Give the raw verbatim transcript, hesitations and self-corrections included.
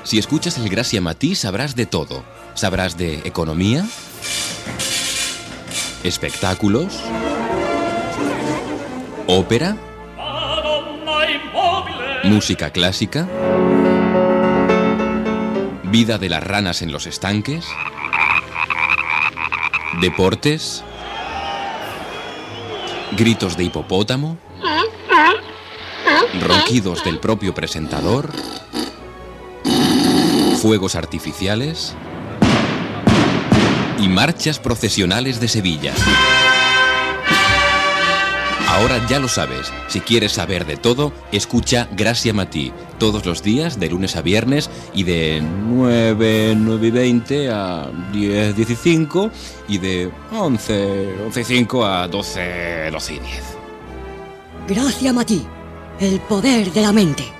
Si escuchas el Gracia Matí sabrás de todo. Sabrás de economía, espectáculos, ópera, música clásica, vida de las ranas en los estanques, deportes, gritos de hipopótamo, ronquidos del propio presentador, fuegos artificiales y marchas procesionales de Sevilla. Ahora ya lo sabes, si quieres saber de todo, escucha Gracia Matí, todos los días, de lunes a viernes, y de nueve, nueve y veinte a diez, diez y cinco, y de once, once y cinco a doce, doce y diez. Gracia Matí, el poder de la mente.